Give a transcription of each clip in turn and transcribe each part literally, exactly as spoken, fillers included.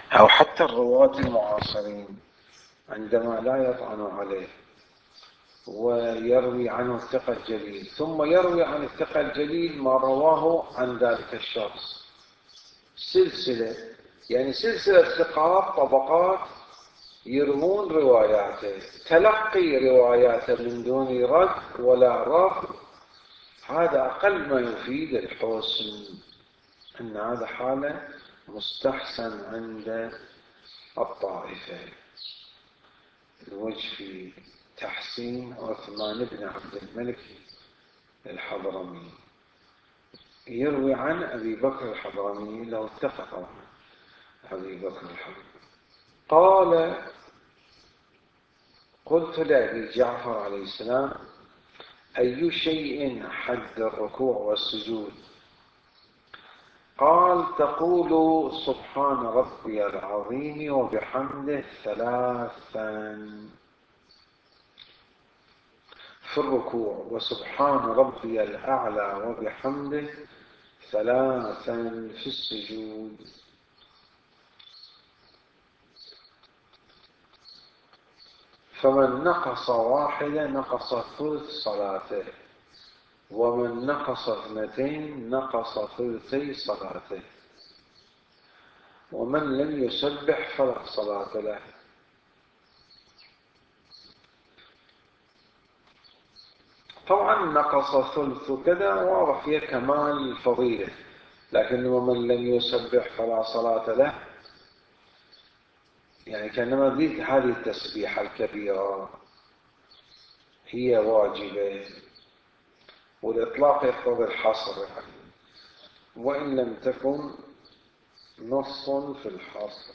أو حتى الرواة المعاصرين عندما لا يطعن عليه ويروي عنه الثقة الجليل ثم يروي عن الثقة الجليل ما رواه عن ذلك الشخص سلسلة، يعني سلسلة ثقات طبقات يروون رواياته، تلقي رواياته من دون رد ولا رفض، هذا أقل ما يفيد الحسن، أن هذا حالة مستحسن عند الطائفة. الوجه في تحسين عثمان بن عبد الملك الحضرمي، يروي عن أبي بكر الحضرمي، له اتفق أبي بكر الحضرمي قال: قلت لأبي جعفر عليه السلام: أي شيء حد الركوع والسجود؟ قال: تقول سبحان ربي العظيم وبحمده ثلاثا في الركوع، وسبحان ربي الأعلى وبحمده ثلاثا في السجود. فمن نقص واحدة نقص ثلث صلاته، ومن نقص اثنتين نقص ثلثي صلاته، ومن لم يسبح فلا صلاة له. طبعا نقص ثلث كذا واضح فيها كمال الفضيلة، لكن ومن لم يسبح فلا صلاة له، يعني كأنما ذيك هذه التسبيحة الكبيرة هي واجبة، والإطلاق يقتضي الحصر يعني، وإن لم تكن نص في الحصر.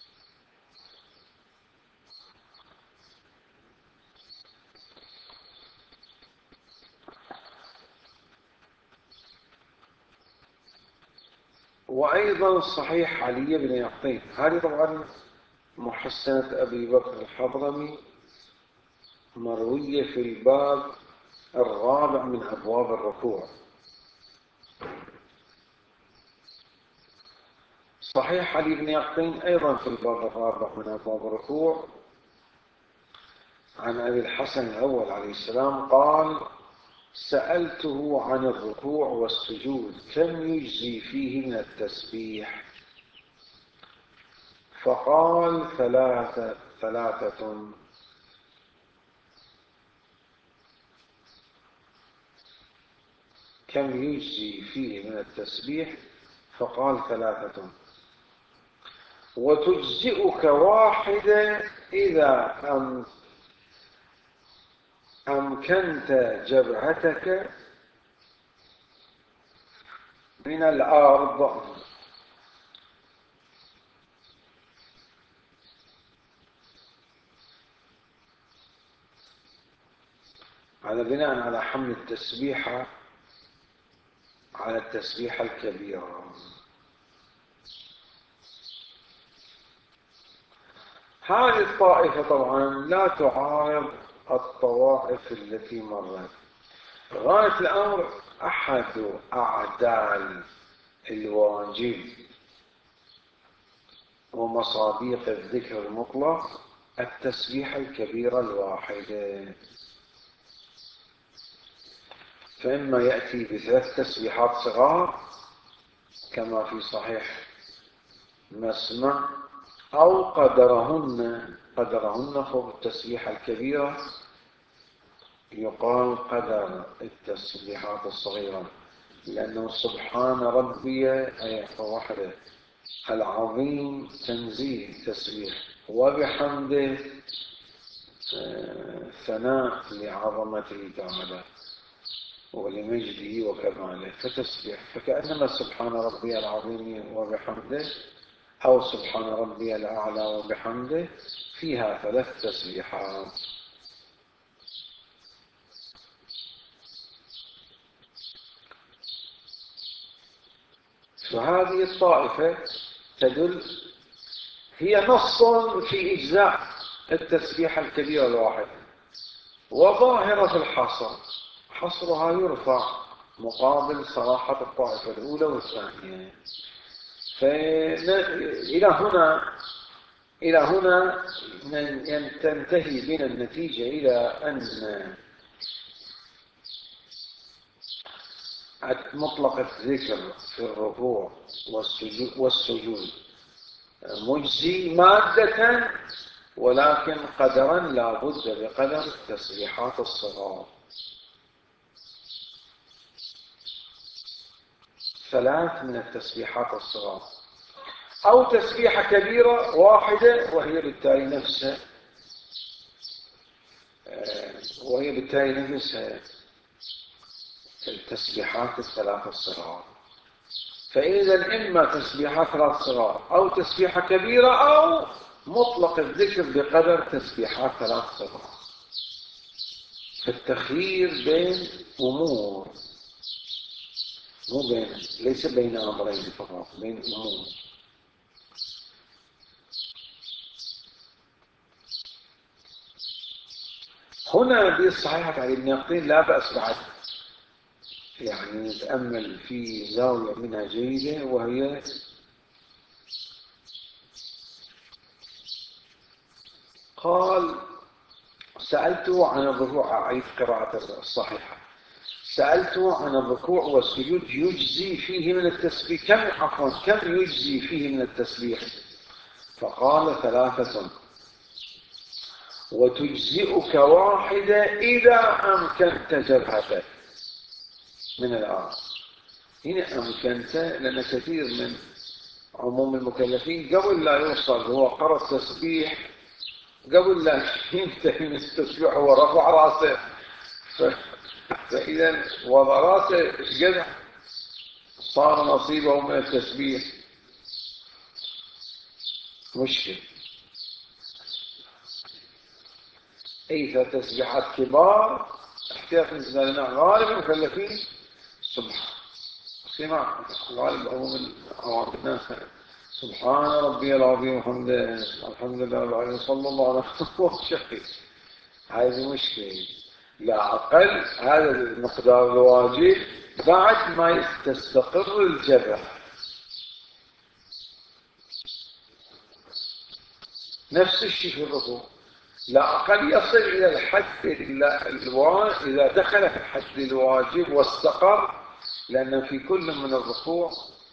وأيضا صحيح علي بن يقطين، هذه طبعا محسنة أبي بكر الحضرمي مروية في الباب الرابع من أبواب الركوع. صحيح علي بن يقطين أيضا في الباب الرابع من أبواب الركوع عن أبي الحسن الأول عليه السلام قال: سألته عن الركوع والسجود كم يجزي فيه من التسبيح؟ فقال: ثلاثة ثلاثة. كم يجزي فيه من التسبيح؟ فقال: ثلاثة. وتجزئك واحدة إذا أمكنت جبهتك من الأرض. على بناء على حمل التسبيحة على التسبيحة الكبيرة. هذه الطائفة طبعا لا تعارض الطوائف التي مرت. غاية الأمر أحد أعدال الواجب ومصاديق الذكر المطلق التسبيحة الكبيرة الواحدة، فإما يأتي بثلاث تسبيحات صغار كما في صحيح مسمع، أو قدرهن قدرهن فوق التسبيحة الكبيرة يقال قدر التسبيحات الصغيرة، لأنه سبحان ربي أي وحده، العظيم تنزيه تسبيح، وبحمده ثناء لعظمته تعالى ولمجده وكماله، فتسبيح، فكأنما سبحان ربي العظيم وبحمده أو سبحان ربي الأعلى وبحمده فيها ثلاث تسبيحات. فهذه الطائفة تدل هي نص في إجزاء التسبيحة الكبيرة الواحدة، وظاهرة الحصر، حصرها يرفع مقابل صراحة الطائفة الأولى والثانية. فإلى هنا إلى هنا تنتهي بنا النتيجة إلى أن مطلق الذكر في الركوع والسجود مجزي مادة، ولكن قدرا لا بد بقدر التسبيحات الصغار. ثلاث من التسبيحات الصغار، أو تسبيحة كبيرة واحدة وهي بالتالي نفسها وهي بالتالي نفسها التسبيحات الثلاث الصغار. فإذا إما تسبيحات ثلاث صغار أو تسبيحة كبيرة أو مطلق الذكر بقدر تسبيحات ثلاث صغار. فالتخيير بين أمور، مو بين، ليس بين أمرين فقط، بين أمور. هنا بالصحيحة على ابن يقين لا بأس بعد، يعني نتأمل في زاوية منها جيدة، وهي قال سألته عن الركوع، أعيد قراءة الصحيحة، سألته عن الركوع والسجود يجزي فيه من التسبيح كم عفوا كم يجزي فيه من التسبيح؟ فقال ثلاثة، وتجزئك واحدة إذا أمكنت جبهتك. من الآن هنا أمكنت، لأن كثير من عموم المكلفين قبل لا يوصل هو قرأ التسبيح، قبل لا ينتهي من التسبيح هو رفع رأسه، ف... فإذا وضع رأسه قد صار نصيبه من التسبيح. مشكل. أي ثلاث تسبيحات كبار احتياط بالنسبة لنا غالب المكلفين سبحان سمع غالب عموم عوام الناس سبحان ربي العظيم وحمده الحمد لله العظيم صلى الله عليه وسلم. هذه مشكلة. لا أقل هذا المقدار الواجب بعد ما تستقر الجبهة. نفس الشيء في الركوع، لا أقل يصل إلى الحد الواجب إذا دخل في الحد الواجب واستقر، لأن في كل من الركوع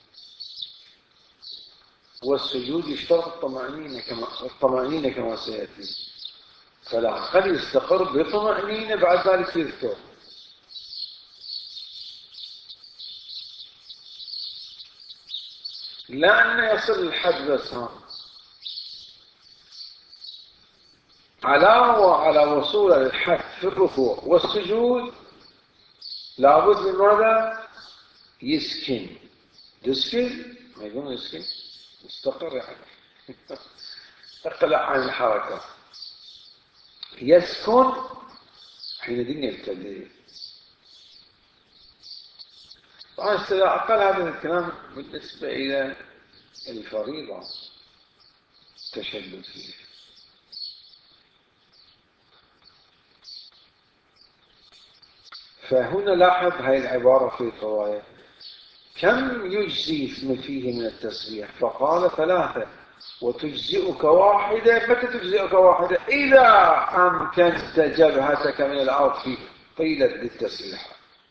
والسجود يشترط الطمأنينة كما الطمأنينة كما سيأتي، فلا أقل يستقر بطمأنينة بعد ذلك يذكر. لا أن يصل الحد بس، علاوة على وصوله للحد في الركوع والسجود لابد من ماذا؟ يسكن. يسكن ما يقول يسكن مستقر، يعني اقلع عن الحركة. يسكن حينئذ يبتدئ. طبعا أقل هذا الكلام بالنسبة إلى الفريضة تشدد فيه. فهنا لاحظ هذه العبارة في الرواية، كم يجزي فيه من التسبيح؟ فقال ثلاثة، وتجزئك واحدة. متى تجزئك واحدة؟ إذا أمكنت جبهتك من الأرض في طيلة للتسبيح.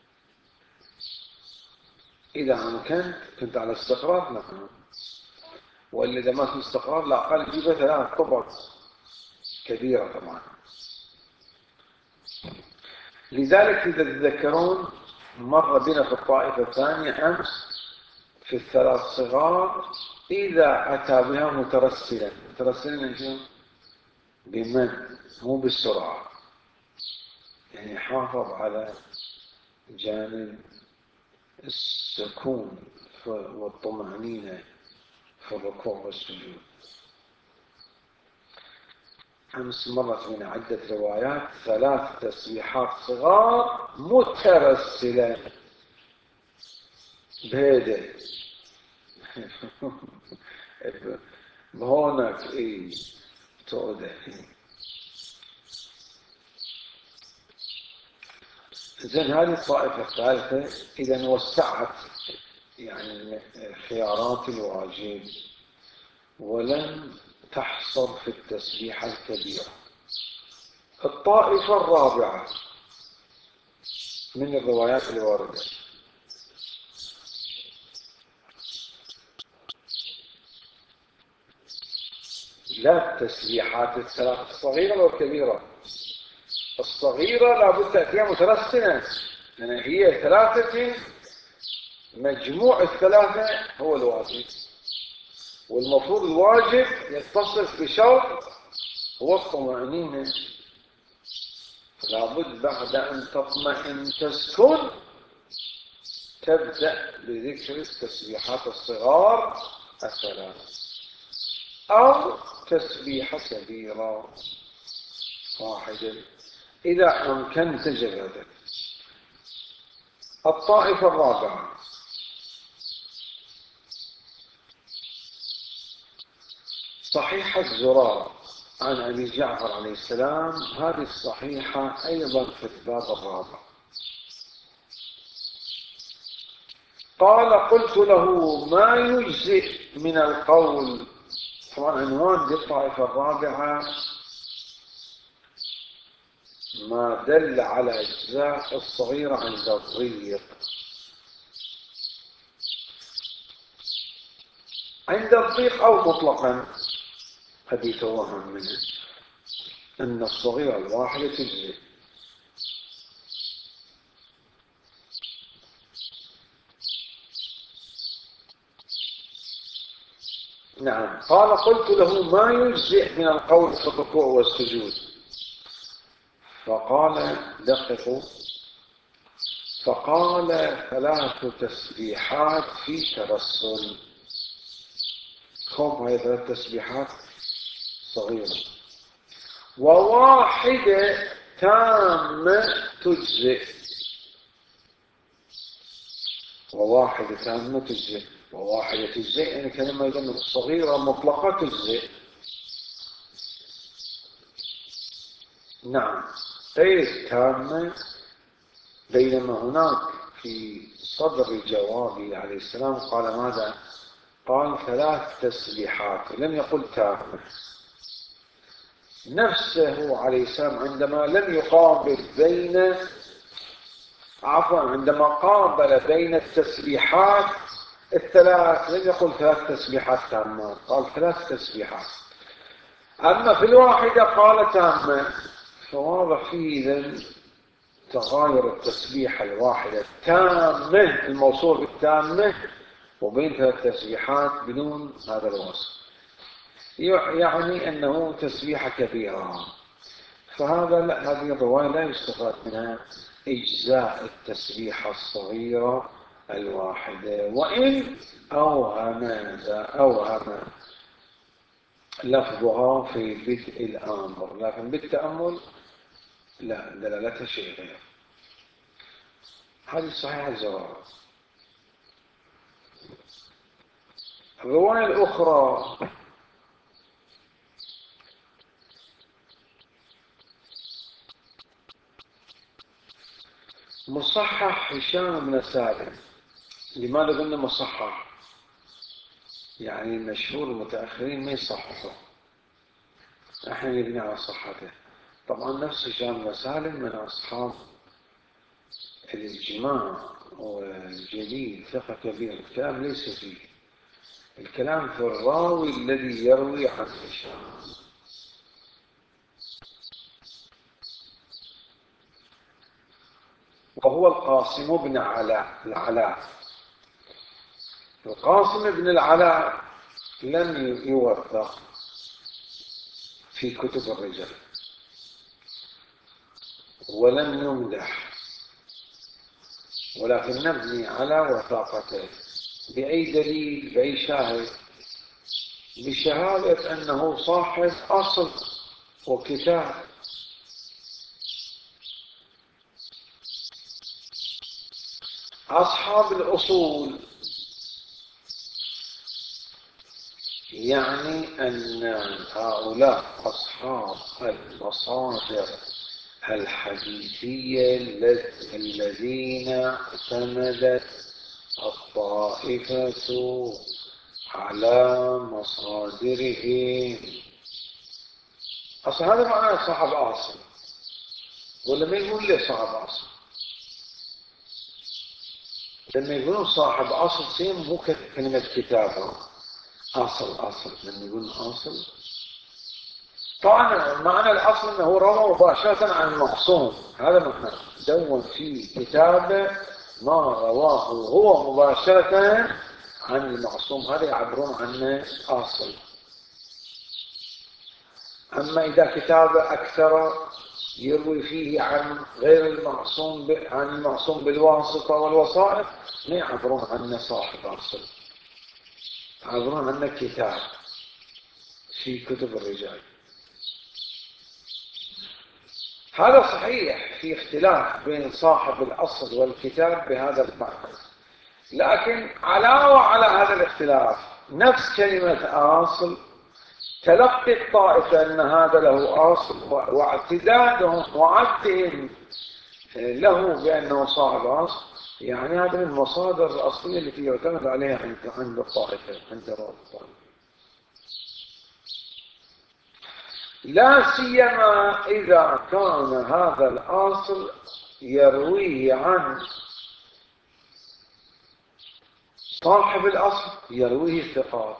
إذا أمكنت كنت على استقرار، نعم، وإلا إذا ما في استقرار لا أقل جبهة ثلاث طبق كبيرة طبعا. لذلك إذا تذكرون مر بنا في الطائفة الثانية أمس في الثلاث صغار إذا أتى بها مترسلا. مترسلا من شو؟ بمن؟ مو بالسرعة، يعني حافظ على جانب السكون والطمأنينة في الركوع والسجود. أمس مرت من عدة روايات ثلاث تسبيحات صغار مترسلة بهذا هونك إيه توده. إذن هذه الطائفة الثالثة إذا وسعت يعني خيارات الواجب، ولم تحصر في التسبيحة الكبيرة. الطائفة الرابعة من الروايات الواردة: لا التسبيحات الثلاث الصغيرة والكبيرة. الصغيرة لابد تأتيها مترسنة، يعني هي ثلاثة، مجموع الثلاثة هو الواجب، والمفروض الواجب يتصف بشرط هو الطمأنينة. لابد بعد أن تطمئن تسكن تبدأ بذكر التسبيحات الصغار الثلاث، أو تسبيحة كبيرة واحدة إذا أمكنت جلدك. الطائفة الرابعة: صحيحة زرارة عن أبي جعفر عليه السلام. هذه الصحيحة أيضا في الباب الرابع. قال: قلت له: ما يجزئ من القول؟ طبعا عنوان للطائفة الرابعة ما دل على إجزاء الصغيرة عند الضيق. عند الضيق أو مطلقا قد يتوهم منه أن الصغيرة الواحدة تجزئ. نعم. قال: قلت له: ما يجزئ من القول في الركوع والسجود؟ فقال: دققوا، فقال: ثلاث تسبيحات في ترسل. خوف هذه ثلاث تسبيحات صغيرة، وواحدة تامة تجزئ. وواحدة تامة تجزئ، وواحدة تجزئ يعني كلمة يجمع صغيرة مطلقة تجزئ. نعم، غير تامة. بينما هناك في صدر جوابه عليه السلام قال ماذا؟ قال: ثلاث تسبيحات، لم يقل تامة. نفسه عليه السلام عندما لم يقابل بين عفوا عندما قابل بين التسبيحات الثلاث لم يقل ثلاث تسبيحات تامات، قال ثلاث تسبيحات. أما في الواحدة قال تامة. فواضح فيه إذن تغاير التسبيحة الواحدة التامة الموصول بالتامة وبين ثلاث تسبيحات بدون هذا الوصف، يعني أنه تسبيحة كبيرة. فهذا لا، هذه الرواية لا يستفاد منها إجزاء التسبيحة الصغيرة الواحدة، وإن أوهم أوهم لفظها في بدء الأمر، لكن بالتأمل لا، دلالتها شيء غير. هذه صحيحة الزرارة. الرواية الأخرى مصحح هشام بن سالم. لماذا قلنا مصحح؟ يعني المشهور المتأخرين ما يصححوا، احنا نبني على صحته. طبعا نفس هشام بن سالم من أصحاب الإجماع والجليل، ثقة كبير. الكلام ليس فيه، الكلام في الراوي الذي يروي عن هشام. وهو القاسم بن علاء العلاء. القاسم بن العلاء لم يوثق في كتب الرجال ولم يمدح، ولكن نبني على وثاقته. بأي دليل؟ بأي شاهد؟ بشهادة أنه صاحب أصل وكتاب. أصحاب الأصول يعني أن هؤلاء أصحاب المصادر الحديثية الذين اعتمدت الطائفة على مصادرهم. أصل هذا معناه صاحب أصل، ولا ما يقول لي صاحب أصل؟ لما يقولون صاحب أصل سين مو كلمة كتابة أصل أصل، لما يقولون أصل طبعا معنى الأصل أنه روى مباشرة عن المعصوم، هذا معنى دون في كتابه ما رواه هو مباشرة عن المعصوم، هذا يعبرون عنه أصل. أما إذا كتابه أكثر يروي فيه عن غير المعصوم عن المعصوم بالواسطة والوسائط، ما يعبرون عنه صاحب أصل، يعبرون عنه كتاب في كتب الرجال. هذا صحيح، في اختلاف بين صاحب الأصل والكتاب بهذا المعنى، لكن علاوة على هذا الاختلاف نفس كلمة أصل تلقي الطائفة أن هذا له أصل، واعتدادهم وعدهم له بأنه صاحب أصل، يعني هذه المصادر الأصلية التي يعتمد عليها عند الطائفة، عند الطائفة، لا سيما إذا كان هذا الأصل يرويه عن صاحب الأصل، يرويه الثقات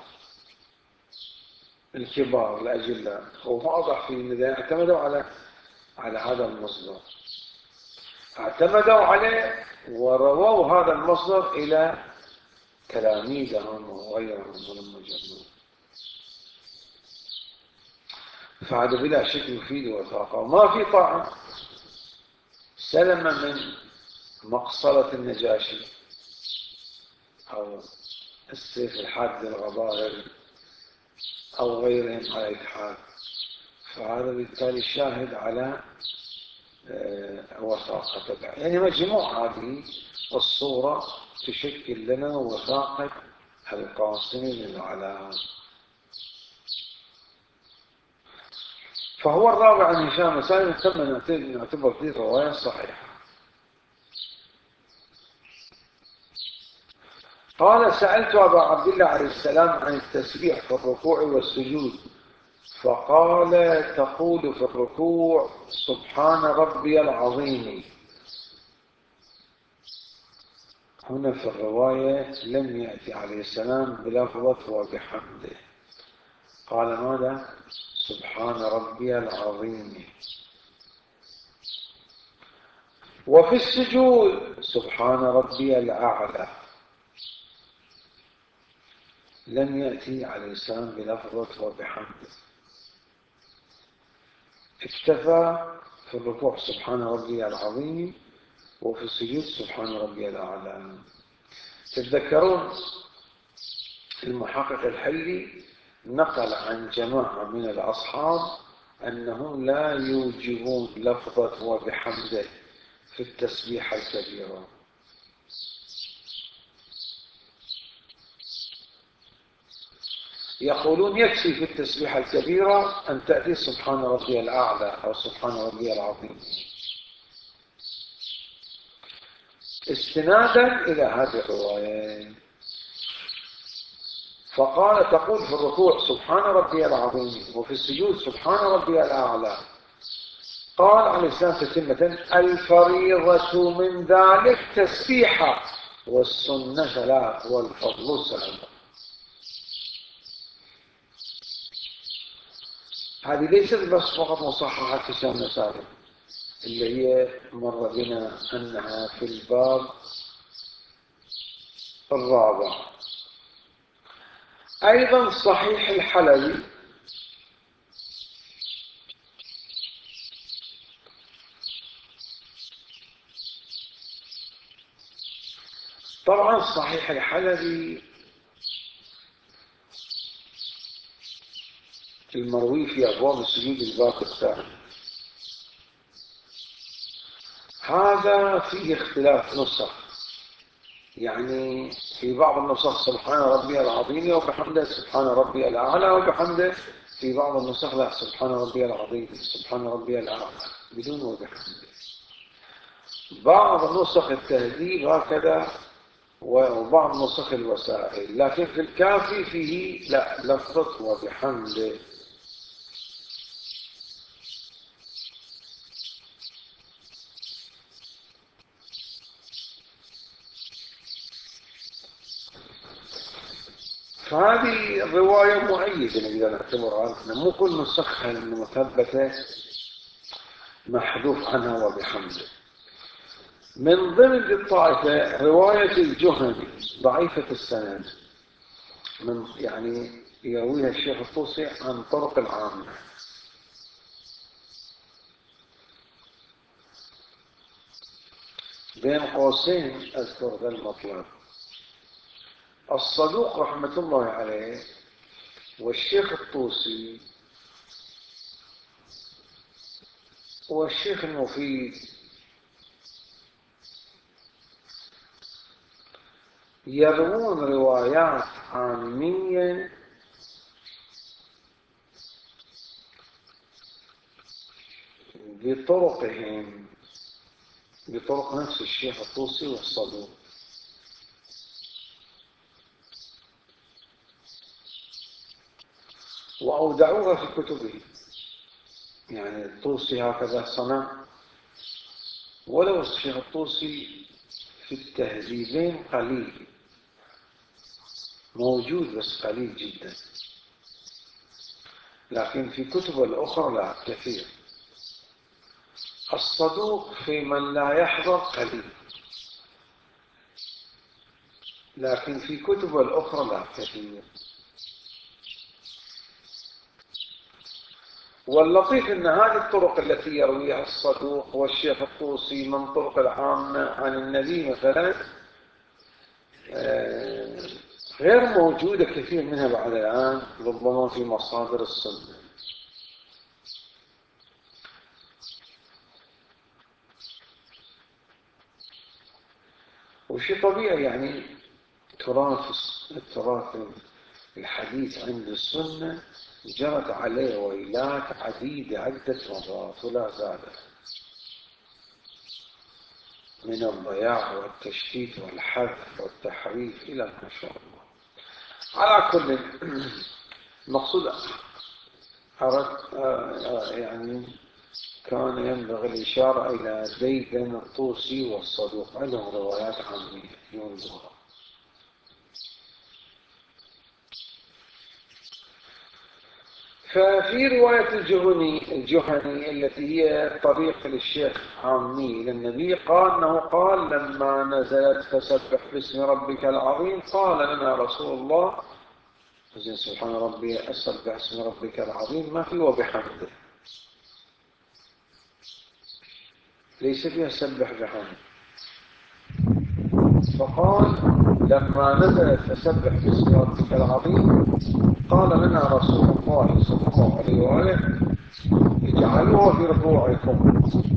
الكبار الأجلاء، وواضح في إذا اعتمدوا على على هذا المصدر، اعتمدوا عليه ورووا هذا المصدر إلى تلاميذهم وغيرهم من المجموع، فهذا بلا شك يفيد وثاقة. وما في طعن سلم من مقصلة النجاشي أو السيف الحاد للغضائر أو غيرهم على إتحاد، فهذا بالتالي شاهد على وثاقة. يعني مجموع هذه الصورة تشكل لنا وثاقة القاسم بن العلاء. فهو الرابع عن هشام سالم تم نعتبر فيه رواية صحيحة. قال: سألت أبا عبد الله عليه السلام عن التسبيح في الركوع والسجود، فقال: تقول في الركوع سبحان ربي العظيم. هنا في الرواية لم يأتي عليه السلام بلفظة وبحمده، قال ماذا؟ سبحان ربي العظيم. وفي السجود سبحان ربي الأعلى، لم يأتي عليه السلام بلفظة وبحمده، اكتفى في الركوع سبحان ربي العظيم، وفي السجود سبحان ربي الأعلى. تتذكرون المحقق الحلي نقل عن جماعة من الأصحاب أنهم لا يوجبون لفظة وبحمده في التسبيح الكبيرة، يقولون يكفي في التسبيح الكبيرة أن تأتي سبحان ربي الأعلى أو سبحان ربي العظيم، استنادا إلى هذه الرواية. فقال: تقول في الركوع سبحان ربي العظيم، وفي السجود سبحان ربي الأعلى. قال عليه السلام تتمة: الفريضة من ذلك تسبيحة، والسنة ثلاث، والفضل سلام. هذه ليست بس فقط مصححة هشام سالم اللي هي مر بنا أنها في الباب الرابع، أيضا صحيح الحلبي طبعا صحيح الحلبي المروي في أبواب السجود الباب الثاني، هذا فيه اختلاف نسخ، يعني في بعض النسخ سبحان ربي العظيم وبحمده سبحان ربي الأعلى، وبحمده في بعض النسخ لا سبحان ربي العظيم سبحان ربي الأعلى بدون وبحمده. بعض نسخ التهذيب هكذا وبعض نسخ الوسائل، لكن في الكافي فيه لا لفظة وبحمده. فهذه الرواية مؤيدة إذا نعتبرها، مو كل نسخها المثبتة محذوف عنها وبحمده. من ضمن الطائفة رواية الجهني ضعيفة السند، من يعني يرويها الشيخ الطوسي عن طرق العامة. بين قوسين أذكر ذا المطلب. الصدوق رحمة الله عليه والشيخ الطوسي والشيخ المفيد يروون روايات عامية بطرقهم، بطرق نفس الشيخ الطوسي والصدوق. وأودعوها في كتبه، يعني الطوسي هكذا صنع، ولو الشيخ الطوسي في التهذيبين قليل موجود بس قليل جدا، لكن في كتب الأخرى لا كثير. الصدوق في من لا يحضر قليل، لكن في كتب الأخرى لا كثير. واللطيف أن هذه الطرق التي يرويها الصدوق والشيخ الطوسي من طرق العامة عن النبي مثلا غير موجودة كثير منها بعد الآن، ربما في مصادر السنة. وشيء طبيعي يعني تراث التراث الحديث عند السنة جرت عليه ويلات عديدة عدة مرات ولا زالت، من الضياع والتشتيت والحذف والتحريف إلى ما شاء الله. على كل المقصود أردت يعني كان ينبغي الإشارة إلى ديدن الطوسي والصدوق، عندهم روايات عامية ينظرها. ففي رواية الجهني الجهني التي هي طريق للشيخ عامي إلى النبي، قال أنه قال لما نزلت فسبح باسم ربك العظيم قال لنا رسول الله سبحان ربي أسبح باسم ربك العظيم، ما في وبحمده، ليس فيها سبح بحمده. فقال لما نزلت فسبح باسم ربك العظيم قال لنا رسول الله صلى الله عليه وآله اجعلوها في ركوعكم،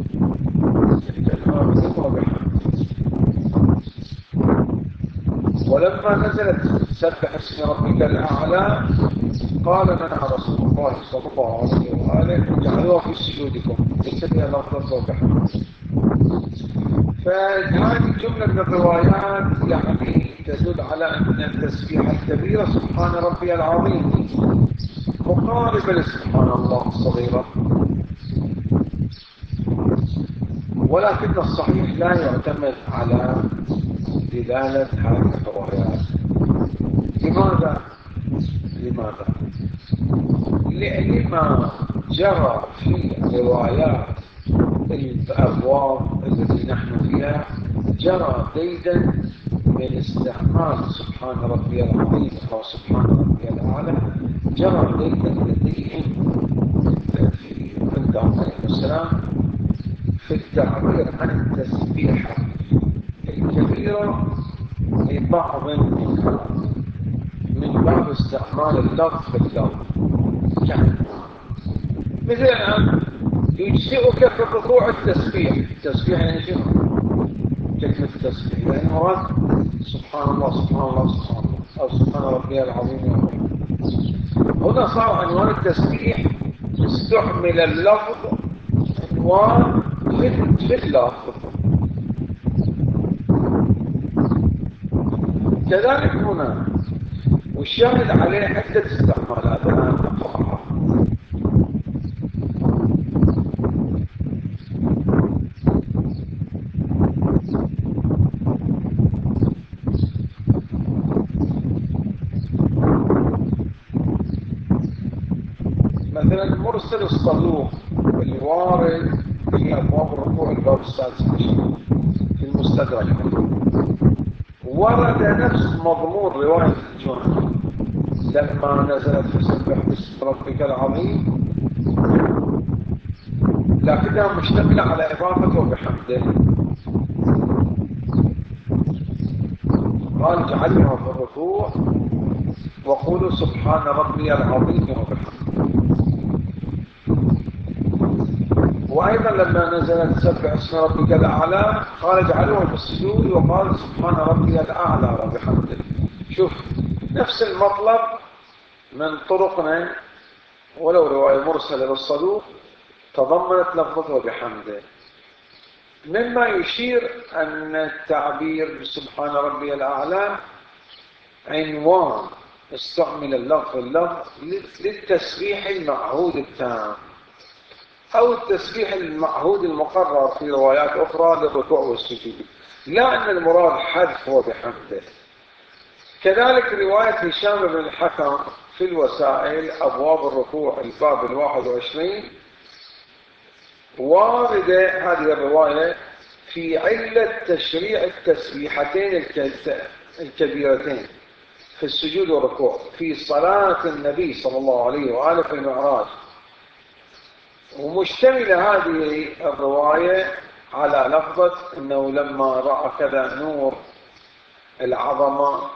ولما نزلت سبح اسم ربك الأعلى قال لنا رسول الله صلى الله عليه وآله اجعلوها في سجودكم، ليس فيها لفظة وبحمد. فهذه جملة من الروايات يعني تدل على أن التسبيح الكبيرة سبحان ربي العظيم مقاربة لسبحان الله الصغيرة، ولكن الصحيح لا يعتمد على دلالة هذه الروايات. لماذا؟ لماذا؟ لما جرى في روايات الأبواب التي نحن فيها جرى ديدا من استعمال سبحان ربي العظيم أو سبحان ربي الأعلى، جرى ديدا لديهم في عندهم عليه السلام في التعبير عن التسبيح الكبيرة لبعض منها من باب استعمال اللفظ باللفظ. يعني مثل الآن يجزئك في الركوع التسبيح، التسبيح يعني شنو؟ كلمة التسبيح يعني مراد سبحان الله سبحان الله سبحان الله أو سبحان ربي العظيم. هنا صار عنوان التسبيح استعمل اللفظ عنوان في اللفظ، كذلك هنا، والشاهد عليه عدة استعمالات أنا أقرأها. مثلا مرسل الصدوق الوارد في أبواب الركوع الباب السادس عشر في المستدرك، ورد نفس مضمون رواية الجمعة لما نزلت فسبح باسم ربك العظيم، لكنها مشتملة على إضافة وبحمده. قال اجعلها في الركوع وقولوا سبحان ربي العظيم وبحمده. وأيضا لما نزلت سبح اسم ربك الأعلى قال اجعلوها في السجود وقال سبحان ربي الأعلى وبحمده. شوف نفس المطلب من طرقنا، ولو رواية مرسلة للصدوق تضمنت لفظه وبحمده، مما يشير أن التعبير بسبحان ربي الأعلى عنوان استعمل اللفظ اللفظ للتسبيح المعهود التام أو التسبيح المعهود المقرر في روايات أخرى للركوع والسجود، لا أن المراد حذف وبحمده. كذلك رواية هشام بن الحكم في الوسائل أبواب الركوع الباب الواحد وعشرين واردة هذه الرواية في علة تشريع التسبيحتين الكبيرتين في السجود والركوع في صلاة النبي صلى الله عليه وآله في المعراج. ومشتملة هذه الرواية على لفظة أنه لما رأى كذا نور العظمة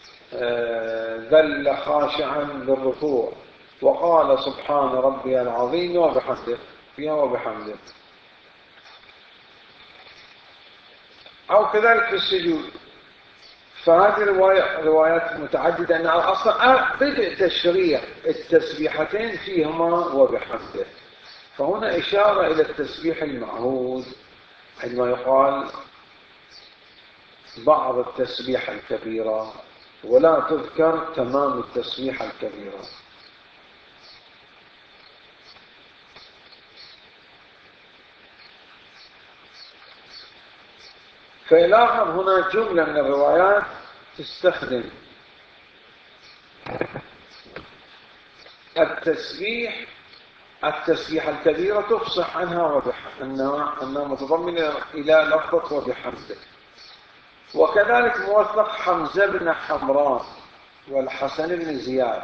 ذل خاشعا بالركوع وقال سبحان ربي العظيم وبحمده فيها وبحمده. أو كذلك في السجود. فهذه رواية روايات متعددة أنها أصلا بدء تشريع التسبيحتين فيهما وبحمده. فهنا إشارة إلى التسبيح المعهود عندما يقال بعض التسبيح الكبيرة ولا تذكر تمام التسبيح الكبيرة. فيلاحظ هنا جملة من الروايات تستخدم التسبيح التسبيح الكبيرة تفصح عنها وبح أنها, أنها متضمنة إلى لفظة وبحمده. وكذلك موثق حمزة بن حمران والحسن بن زياد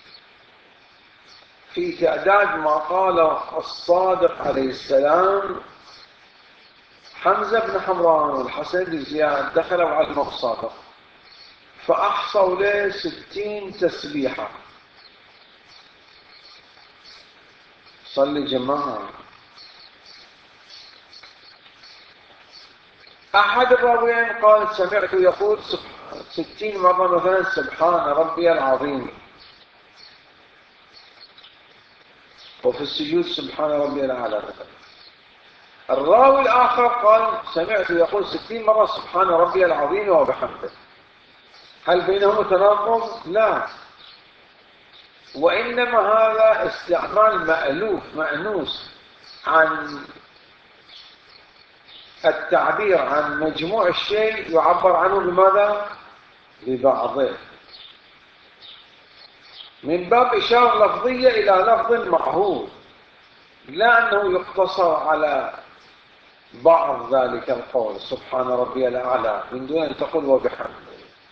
في تعداد ما قال الصادق عليه السلام. حمزة بن حمران والحسن بن زياد دخلوا على الصادق فأحصوا له ستين تسبيحة. صلي جماعة. أحد الراويين قال سمعت يقول ستين مرة مثلا سبحان ربي العظيم، وفي السجود سبحان ربي الأعلى. الراوي الآخر قال سمعت يقول ستين مرة سبحان ربي العظيم وبحمده. هل بينهم تناقض؟ لا، وإنما هذا استعمال مألوف مأنوس عن التعبير عن مجموع الشيء يعبر عنه بماذا؟ ببعضه، من باب إشارة لفظية إلى لفظ معهود، لا أنه يقتصر على بعض ذلك القول سبحان ربي الأعلى من دون أن تقول وبحمده.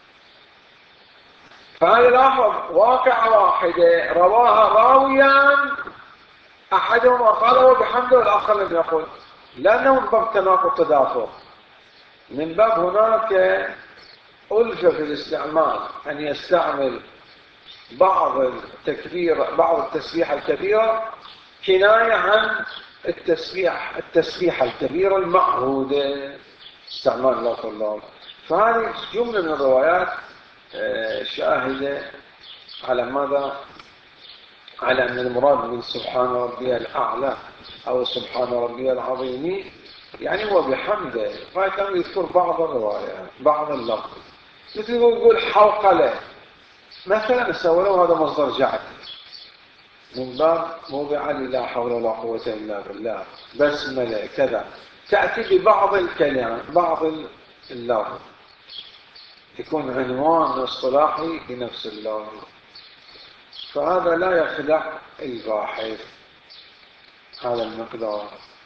فهذا لاحظ واقعة واحدة رواها راويان أحدهما قال وبحمده والآخر لم يقل، لأنه من باب تناقض تدافع، من باب هناك ألفة في الاستعمال أن يستعمل بعض التكبير بعض التسبيح الكبيرة كناية عن التسبيح التسبيح الكبيرة المعهودة استعمال لا الله. فهذه جملة من الروايات شاهدة على ماذا؟ على أن المراد من سبحان ربي الأعلى أو سبحان ربي العظيم يعني هو بحمده، فكان يذكر بعض الروايات بعض اللفظ. مثل ما يقول حوقلة مثلا، سولوا هذا مصدر جعل من باب موضع لا حول ولا قوة إلا بالله، بسملة كذا، تأتي ببعض الكلام بعض اللفظ، يكون عنوان اصطلاحي لنفس اللفظ، فهذا لا يخدع الباحث هذا المقدار.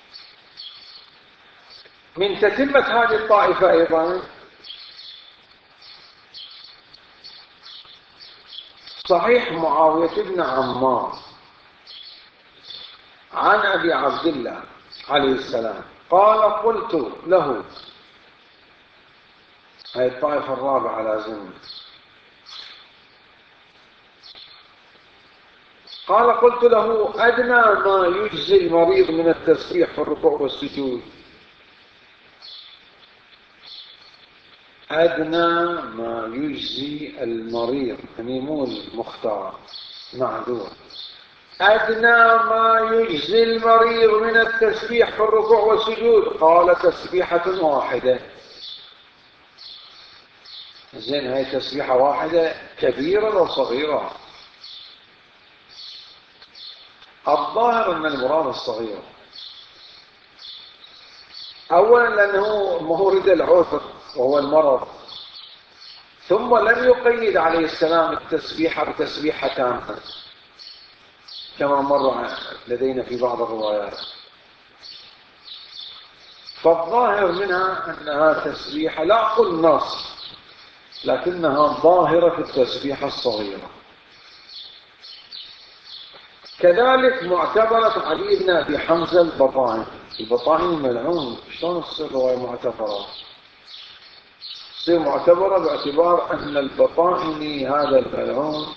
من تتمة هذه الطائفة أيضا صحيح معاوية بن عمار عن أبي عبد الله عليه السلام قال قلت له، هذه الطائفة الرابعة لازم، قال قلت له أدنى ما يجزي المريض من التسبيح في الركوع والسجود، أدنى ما يجزي المريض، يعني مو المختار معذور، أدنى ما يجزي المريض من التسبيح في الركوع والسجود، قال تسبيحة واحدة. زين، هاي تسبيحة واحدة كبيرة أو صغيرة؟ الظاهر أن المراد الصغير، أولا لأنه مورد العذر وهو المرض، ثم لم يقيد عليه السلام التسبيحة بتسبيحة تامة كما مر لدينا في بعض الروايات، فالظاهر منها أنها تسبيحة لا أقول نص، لكنها ظاهرة في التسبيحة الصغيرة. كذلك معتبرة علي بن أبي حمزة البطائن، البطائن الملعون، شلون تصير رواية معتبرة؟ تصير معتبرة باعتبار أن البطائني هذا الملعون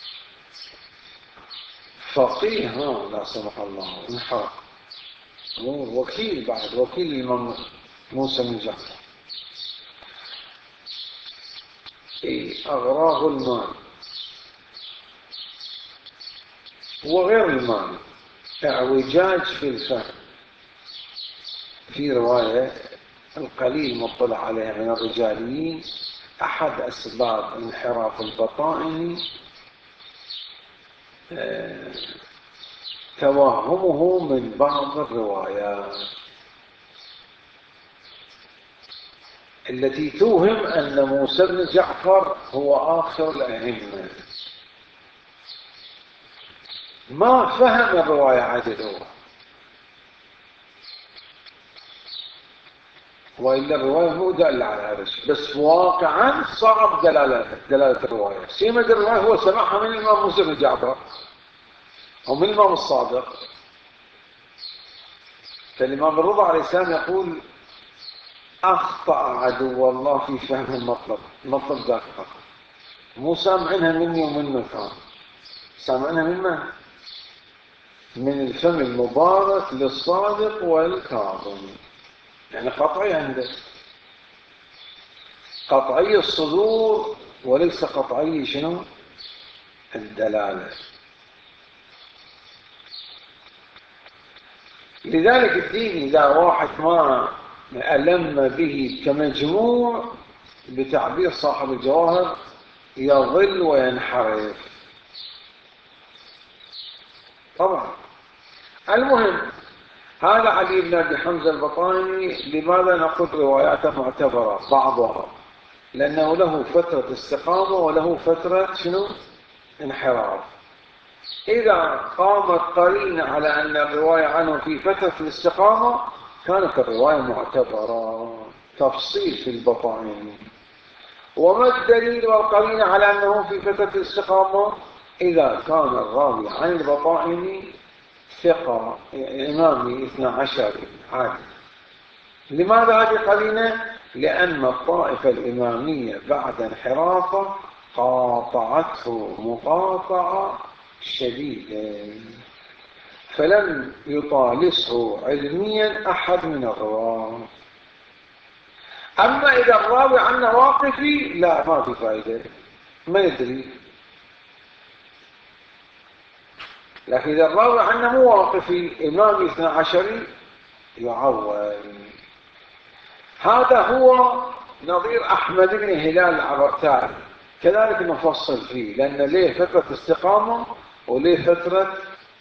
فقيه، ها لا سمح الله، انحرق، وكيل بعد، وكيل الإمام موسى بن جعفر، إيه أغراه المال وغير المال، اعوجاج في الفهم. في رواية القليل مطلع عليها من الرجاليين، أحد أسباب انحراف البطائني آه توهمه من بعض الروايات التي توهم أن موسى بن جعفر هو آخر الأئمة، ما فهم الرواية عدل هو، وإلا الرواية مو دالة على هذا الشيء، بس واقعا صعب دلالة دلالة الرواية. سيما الرواية هو سمعها من الإمام موسى بن جعفر أو من الإمام الصادق. فالإمام الرضا عليه السلام يقول أخطأ عدو الله في فهم المطلب، المطلب ذاك فقط، مو سامعنها مني ومنه كان، سامعنها من من؟ من الفم المبارك للصادق والكاظم، يعني قطعي عنده، قطعي الصدور وليس قطعي شنو؟ الدلالة. لذلك الدين إذا واحد ما ألم به كمجموع بتعبير صاحب الجواهر يضل وينحرف طبعا. المهم، هذا علي بن أبي حمزة البطائني لماذا نقول رواياته معتبرة بعضها؟ لأنه له فترة استقامة وله فترة شنو؟ انحراف. إذا قامت قرينة على أن الرواية عنه في فترة الاستقامة كانت الرواية معتبرة، تفصيل في البطائني. وما الدليل والقرينة على أنه في فترة الاستقامة؟ إذا كان الراوي عن البطائني ثقة إمامي اثنى عشر عادل. لماذا هذه قرينة؟ لأن الطائفة الإمامية بعد انحرافه قاطعته مقاطعة شديدة، فلم يطالسه علميا أحد من الرواة. أما إذا الراوي عنه واقفي لا، ما في فائدة، ما يدري. لكن إذا الراوي عنه مو واقفي، إمام اثنى عشري، يعول. هذا هو نظير أحمد بن هلال العبرتاعي كذلك نفصل فيه، لأن ليه فترة استقامة وليه فترة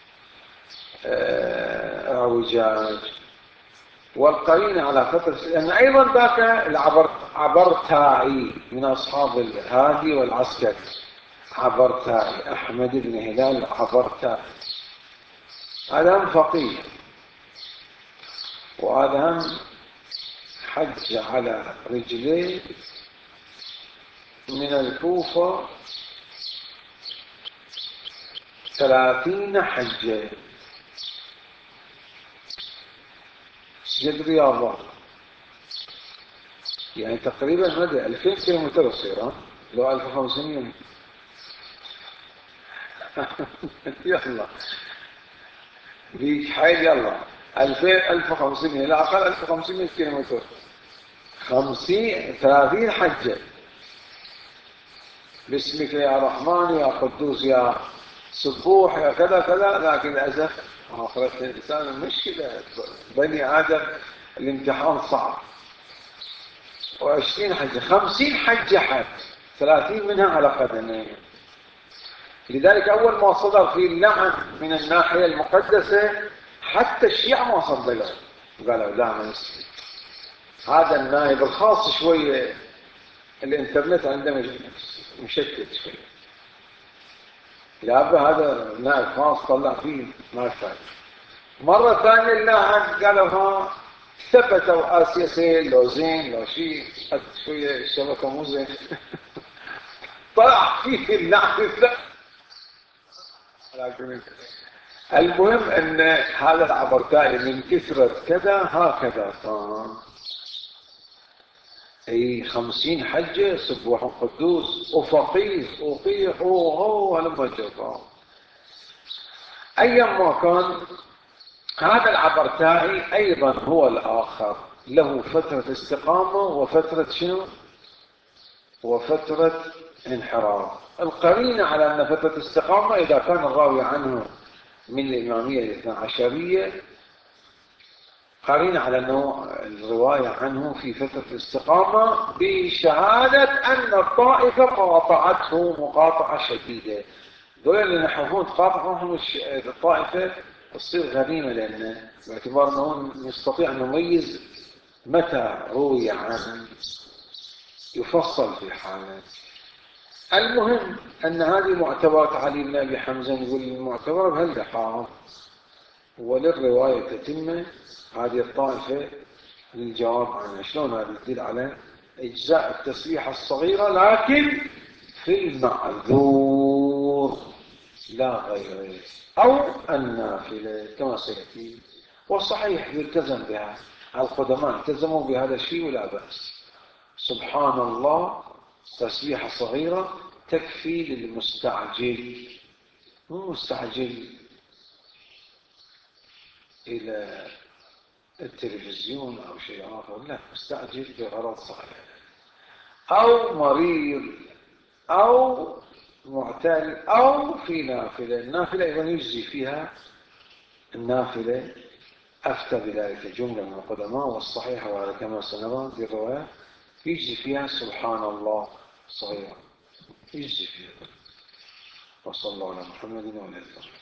اعوجاج. والقرين على فترة، لأن أيضا ذاك العبرتاعي من أصحاب الهادي والعسكري، عبرتاعي أحمد بن هلال العبرتاعي، هذا هم فقيه، وهذا هم حج على رجليه من الكوفة ثلاثين حجة، سجد رياضة، يعني تقريبا مدى ألفين كيلومتر يصير، لو ألف وخمسمية. يلا بيك حيل، يلا ألفين ألف وخمسمية، لا أقل ألف وخمسمية كيلومتر، خمسين ثلاثين حجة. باسمك يا رحمن يا قدوس يا سبوح يا كذا كذا، لكن للأسف آخرة الإنسان مشكلة، بني آدم الامتحان صعب. وعشرين حجة، خمسين حجة حج، ثلاثين منها على قدمين. لذلك أول ما صدر في اللعن من الناحية المقدسة حتى الشيعة ما صدقوا، قالوا لا ما يصير. هذا النائب الخاص شوية، الانترنت عنده مشتت شوية، لابد هذا نائب خاص طلع فيه ما يفعل. مرة ثانية اللعن قالوا ها ثبتوا آسيا سيل لو زين لو شيء، شوية الشبكة مو زين. طلع فيه اللعن. المهم ان هذا العبرتاعي من كثرة كذا هكذا صار اي خمسين حجة سبوح القدوس وفقيس وقيح وهو لما جفا. ايما كان هذا العبرتاعي ايضا هو الاخر له فترة استقامة وفترة شنو وفترة انحراف. القرينة على ان فترة استقامة اذا كان الراوي عنه من الإمامية الاثنى عشرية، قرينة على أنه الرواية عنه في فترة الاستقامة بشهادة أن الطائفة قاطعته مقاطعة شديدة. دول اللي نحفون تقاطعهم الطائفة تصير غنيمة، لأنه باعتبار أنه نستطيع أن نميز متى روي عنه يفصل في حاله. المهم أن هذه معتبرات علي بن أبي حمزة، يقول المعتبر بهالدقائق وللرواية تتم هذه الطائفة للجواب عنها. شلون هذا يدل على إجزاء التسبيحة الصغيرة لكن في المعذور لا غيره، أو النافلة كما سيأتي. والصحيح يلتزم بها، القدماء التزموا بهذا الشيء ولا بأس. سبحان الله تسبيحة صغيرة تكفي للمستعجل، مو مستعجل إلى التلفزيون أو شيء آخر، لا، مستعجل بغرض صحيح، أو مريض أو معتل أو في نافلة. النافلة أيضا يجزي فيها النافلة، أفتى بذلك جملة من القدماء والصحيحة، وهذا كما سنرى في الرواية يجزي فيها سبحان الله صغيرة، يجزي فيها. وصلى الله على محمد وعلى آله.